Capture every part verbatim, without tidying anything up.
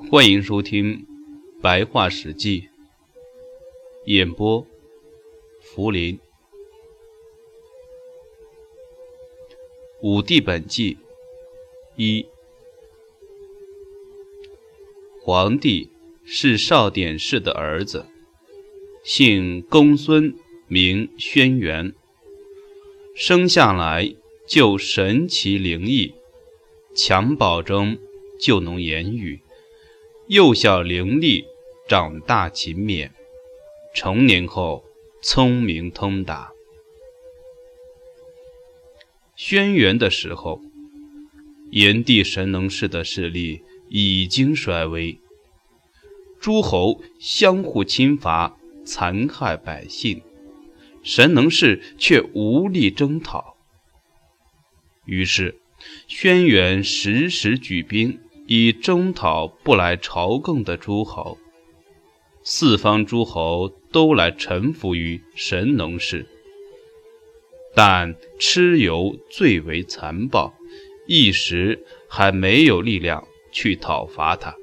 欢迎收听《白话史记》，演播福林。武帝本纪一。皇帝是少典氏的儿子，姓公孙，名轩辕。生下来就神奇灵异，襁褓中就能言语，幼小伶俐，长大勤勉，成年后聪明通达。轩辕的时候，炎帝神农氏的势力已经衰微，诸侯相互侵伐，残害百姓，神农氏却无力征讨。于是轩辕时时举兵，以征讨不来朝贡的诸侯。四方诸侯都来臣服于神农氏，但蚩尤最为残暴，一时还没有力量去讨伐他。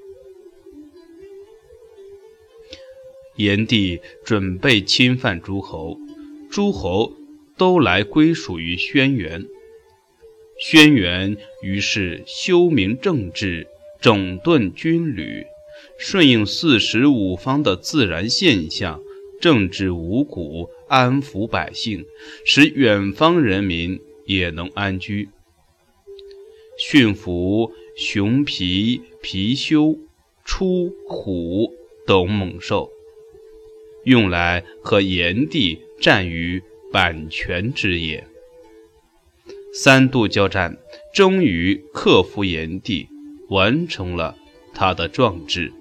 炎帝准备侵犯诸侯，诸侯都来归属于轩辕。轩辕于是修明政治，整顿军旅，顺应四时五方的自然现象，政治五谷，安抚百姓，使远方人民也能安居。驯服熊皮、貔貅、出虎等猛兽，用来和炎帝战于阪泉之野。三度交战，终于克服炎帝，完成了他的壮志。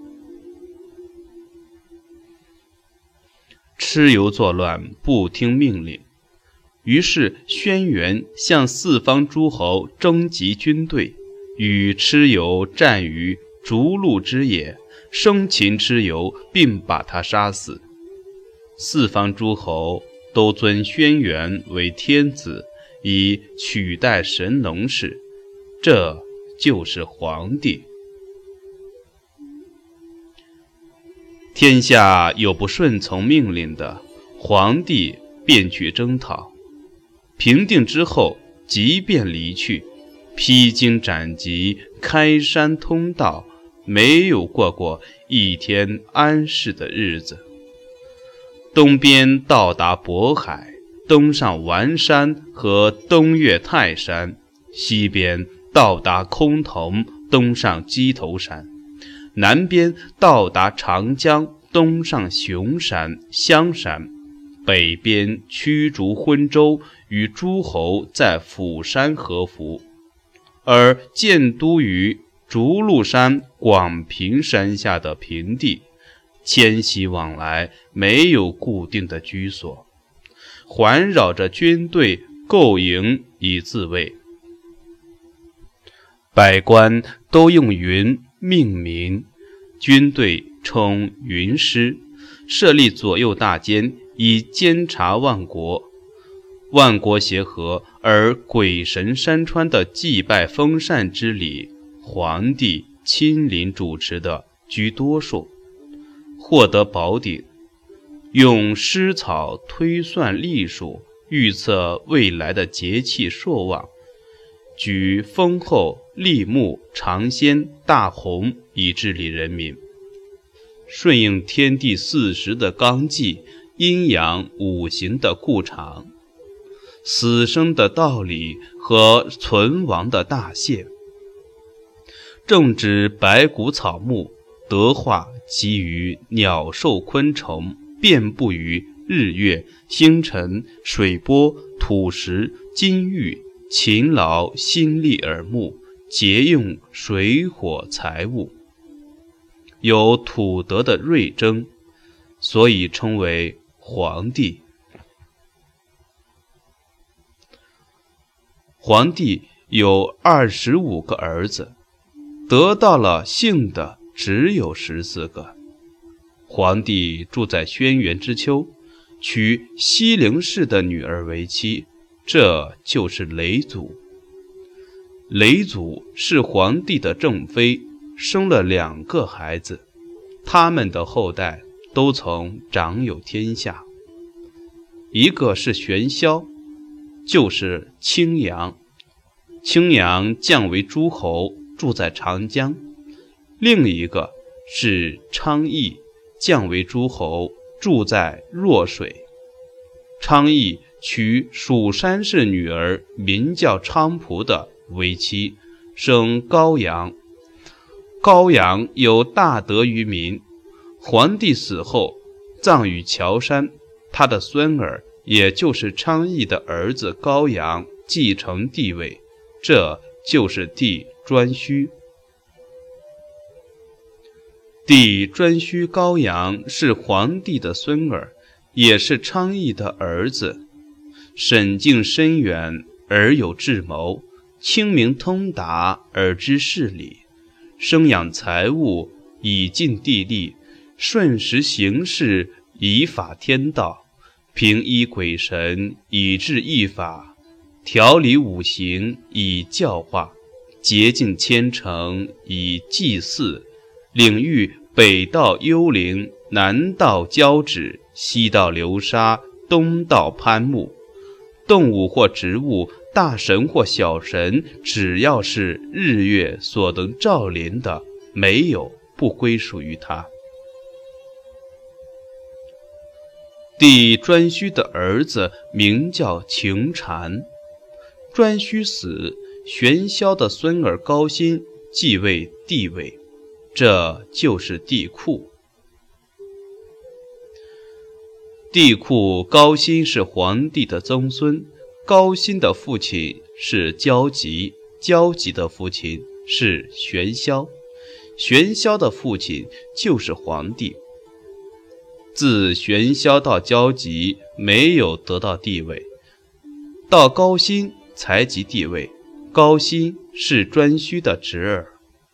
蚩尤作乱，不听命令，于是轩辕向四方诸侯征集军队，与蚩尤战于逐鹿之野，生擒蚩尤，并把他杀死。四方诸侯都尊轩辕为天子，以取代神农氏，这就是皇帝。天下有不顺从命令的，皇帝便去征讨，平定之后即便离去，披荆斩棘，开山通道，没有过过一天安适的日子。东边到达渤海，登上完山和登越泰山，西边到达崆峒，登上鸡头山，南边到达长江，登上熊山、香山，北边驱逐昏州，与诸侯在釜山合服，而建都于逐鹿山、广平山下的平地，迁徙往来，没有固定的居所，环绕着军队构营以自卫。百官都用云命名，军队称云师，设立左右大监，以监察万国。万国协和，而鬼神山川的祭拜封禅之礼，皇帝亲临主持的居多数。获得宝鼎，用湿草推算历数，预测未来的节气朔望，举丰厚、立木、尝鲜、大洪以治理人民，顺应天地四时的纲纪，阴阳五行的固常，死生的道理和存亡的大限，正值百谷草木，德化集于鸟兽昆虫，遍布于日月星辰、水波、土石、金玉，勤劳心力耳目，节用水火财物，有土德的瑞征，所以称为皇帝。皇帝有二十五个儿子，得到了姓的只有十四个。皇帝住在轩辕之丘，娶西陵氏的女儿为妻，这就是嫘祖。嫘祖是皇帝的正妃， 生了两个孩子，他们的后代都曾掌有天下。一个是玄霄，就是青阳，青阳降为诸侯，住在长江；另一个是昌邑，降为诸侯，住在洛水。昌邑娶蜀山氏女儿名叫昌蒲的为妻，生高阳。高阳有大德于民，皇帝死后葬于乔山，他的孙儿也就是昌邑的儿子高阳继承帝位，这就是帝颛顼。帝颛顼高阳是皇帝的孙儿，也是昌邑的儿子。沈静深远而有智谋，清明通达而知事理，生养财物以尽地利，顺时行事以法天道，平依鬼神以治易法，调理五行以教化，竭尽千乘以祭祀，领域北到幽灵，南到交趾，西到流沙，东到攀木。动物或植物，大神或小神，只要是日月所能照临的，没有不归属于他。帝颛顼的儿子名叫秦蝉，颛顼死，玄霄的孙儿高辛继位帝位，这就是帝喾。帝喾高辛是皇帝的曾孙，高辛的父亲是焦吉，焦吉的父亲是玄霄，玄霄的父亲就是皇帝。自玄霄到焦吉没有得到帝位，到高辛才即帝位，高辛是颛顼的侄儿。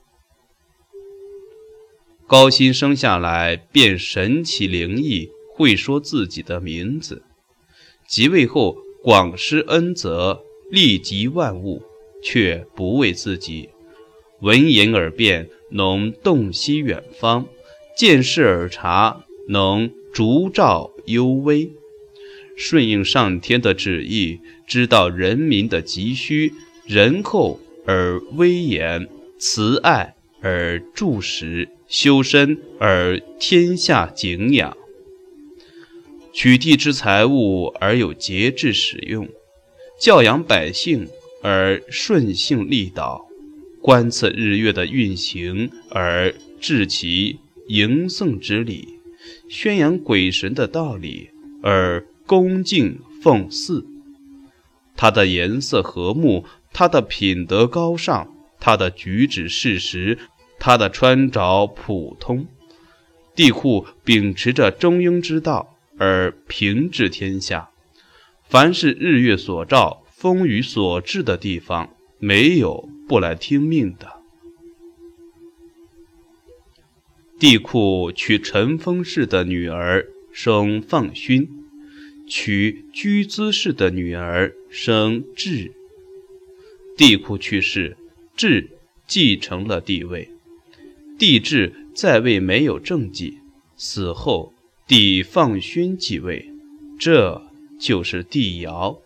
高辛生下来便神奇灵异，会说自己的名字，即位后广施恩泽，利及万物，却不为自己。闻言而变，能洞悉远方；见事而察，能烛照幽微。顺应上天的旨意，知道人民的急需，仁厚而威严，慈爱而助实，修身而天下敬仰。取地之财物而有节制使用，教养百姓而顺性利导，观测日月的运行而治其迎送之理，宣扬鬼神的道理而恭敬奉祀。他的颜色和睦，他的品德高尚，他的举止适时，他的穿着普通。帝喾秉持着中庸之道而平治天下，凡是日月所照，风雨所至的地方，没有不来听命的。帝喾娶陈丰氏的女儿，生放勋；娶居资氏的女儿，生智。帝喾去世，智继承了帝位。帝智在位没有政绩，死后帝放勋继位，这就是帝尧。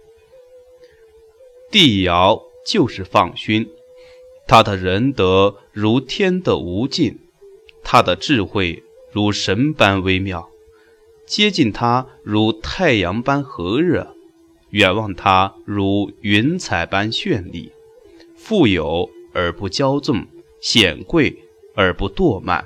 帝尧就是放勋，他的仁德如天的无尽，他的智慧如神般微妙，接近他如太阳般和热，远望他如云彩般绚丽，富有而不骄纵，显贵而不惰慢。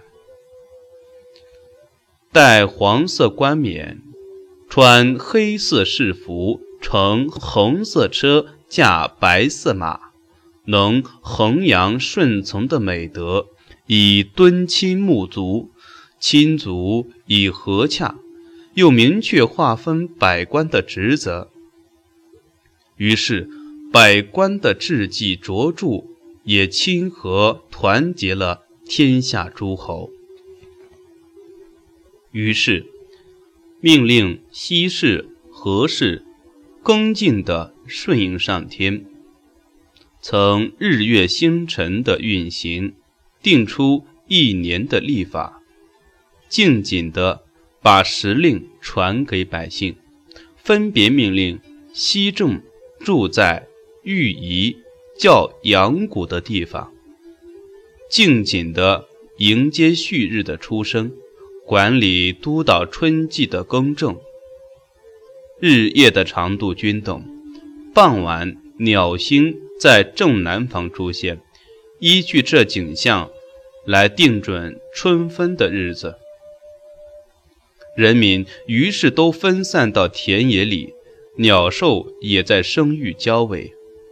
戴黄色冠冕，穿黑色士服，乘红色车，驾白色马，能弘扬顺从的美德，以敦亲睦族，亲族以和洽，又明确划分百官的职责。于是百官的志计卓著，也亲和团结了天下诸侯。于是命令西氏、何氏恭敬地顺应上天，曾日月星辰的运行， 定出一年的历法，敬谨地把时令传给百姓，分别命令西正住在御夷叫阳谷的地方，敬谨地迎接旭日的出生，管理督导春季的耕种。日夜的长度均等，傍晚鸟星在正南方出现，依据这景象来定准春分的日子。人民于是都分散到田野里，鸟兽也在生育交尾。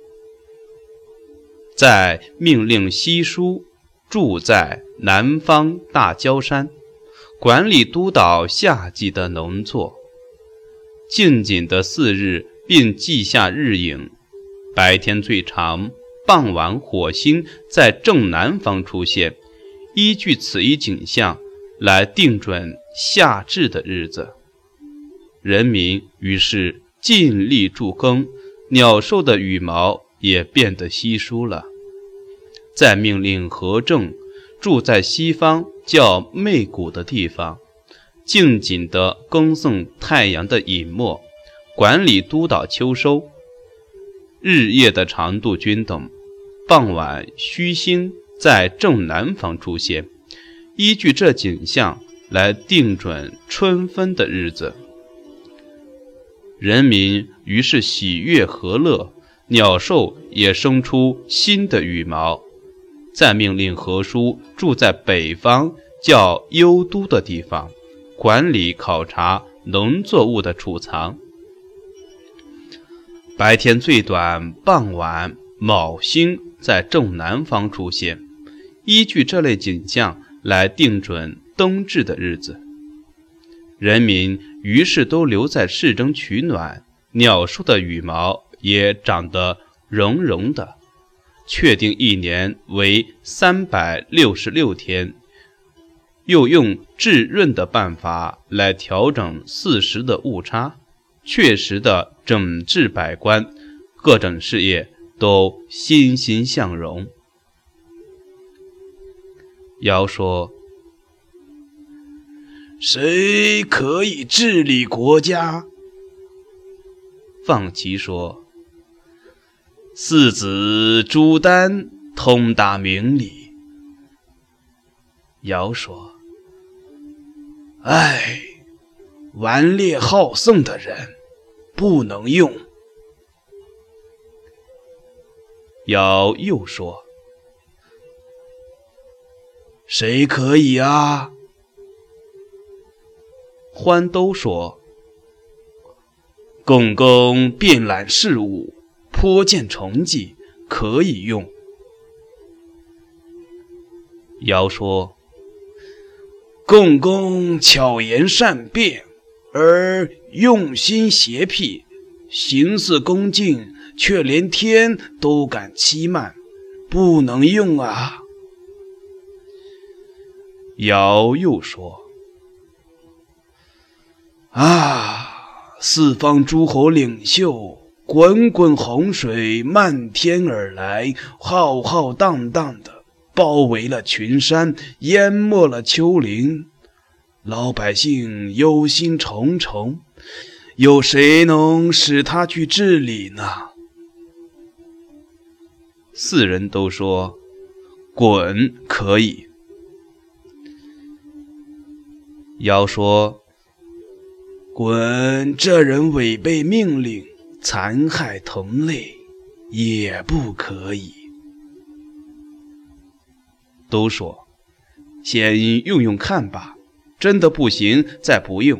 再命令西书住在南方大焦山，管理督导夏季的农作。敬谨的四日并记下日影，白天最长，傍晚火星在正南方出现，依据此一景象来定准夏至的日子。人民于是尽力助耕，鸟兽的羽毛也变得稀疏了。再命令和正住在西方叫媚谷的地方，敬谨地耕送太阳的隐没，管理督导秋收。日夜的长度均等，傍晚虚星在正南方出现，依据这景象来定准春分的日子。人民于是喜悦和乐，鸟兽也生出新的羽毛。再命令和叔住在北方叫幽都的地方，管理考察农作物的储藏。白天最短，傍晚卯星在正南方出现，依据这类景象来定准冬至的日子。人民于是都留在市中取暖，鸟兽的羽毛也长得绒绒的，确定一年为三百六十六天，又用至闰的办法来调整四时的误差，确实的整治百官，各种事业都欣欣向荣。尧说： 谁可以治理国家？ 放岐说：四子朱丹通达明理。 尧说：唉，顽劣好胜的人不能用。 尧又说： 谁可以啊？ 欢都说： 共工遍览事物，颇见成绩，可以用。 尧说： 共工巧言善辩，而用心邪僻，行事恭敬，却连天都敢欺慢，不能用啊。 尧又说： 啊，四方诸侯领袖，滚滚洪水漫天而来，浩浩荡荡的包围了群山，淹没了丘陵，老百姓忧心忡忡，有谁能使他去治理呢？ 四人都说：鲧可以。尧说： 鲧这人违背命令，残害同类，也不可以。 都说：先用用看吧，真的不行再不用。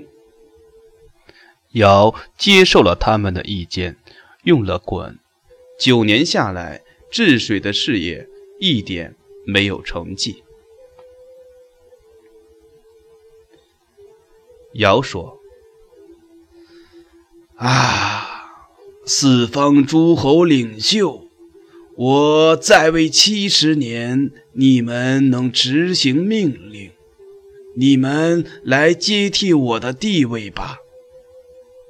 尧接受了他们的意见，用了鲧。九年下来，治水的事业一点没有成绩。尧说： 啊，四方诸侯领袖，我在位七十年，你们能执行命令，你们来接替我的地位吧。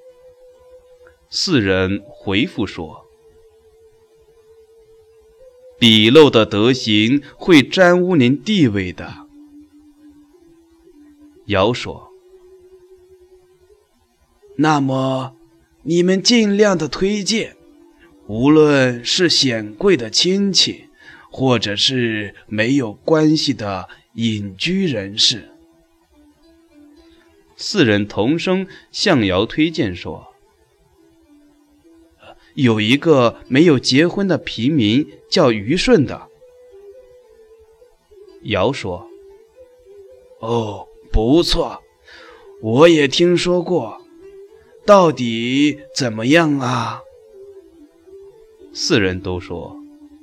四人回复说： 鄙陋的德行会沾污您地位的。 尧说： 那么你们尽量的推荐，无论是显贵的亲戚，或者是没有关系的隐居人士。 四人同声向尧推荐说： 有一个没有结婚的平民叫虞舜的。 尧说： 哦，不错，我也听说过，到底怎么样啊？ 四人都说：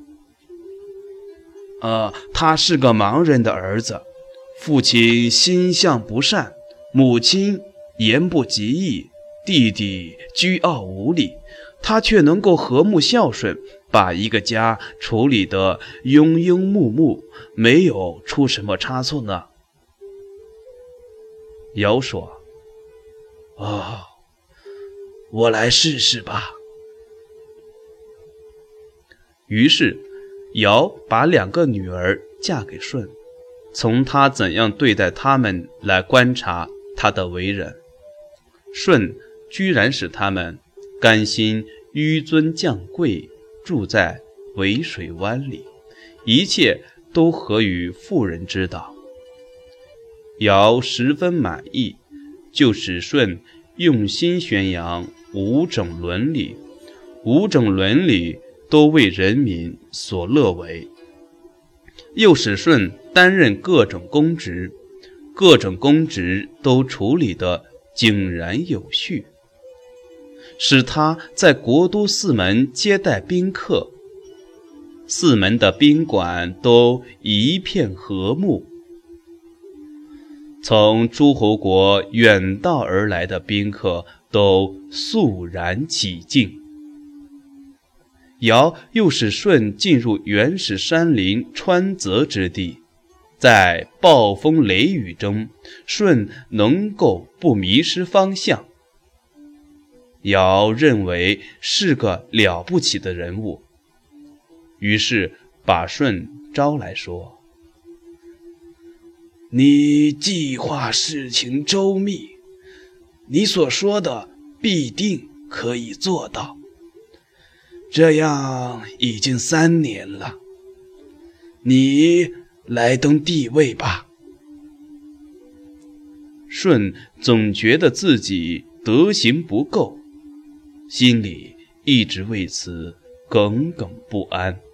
呃，他是个盲人的儿子，父亲心向不善，母亲言不及义，弟弟居傲无礼，他却能够和睦孝顺，把一个家处理得庸庸木木，没有出什么差错呢。 尧说： 哦，我来试试吧。 于是尧把两个女儿嫁给舜，从他怎样对待他们来观察他的为人。舜居然使他们甘心纡尊降贵，住在渭水湾里，一切都合于妇人之道。尧十分满意，就使舜用心宣扬五种伦理，五种伦理都为人民所乐为。又使舜担任各种公职，各种公职都处理得井然有序，使他在国都四门接待宾客，四门的宾馆都一片和睦。从诸侯国远道而来的宾客都肃然起敬。尧又使舜进入原始山林川泽之地，在暴风雷雨中，舜能够不迷失方向。尧认为是个了不起的人物，于是把舜招来说： 你计划事情周密，你所说的必定可以做到。这样已经三年了，你来登帝位吧。 舜总觉得自己德行不够，心里一直为此耿耿不安。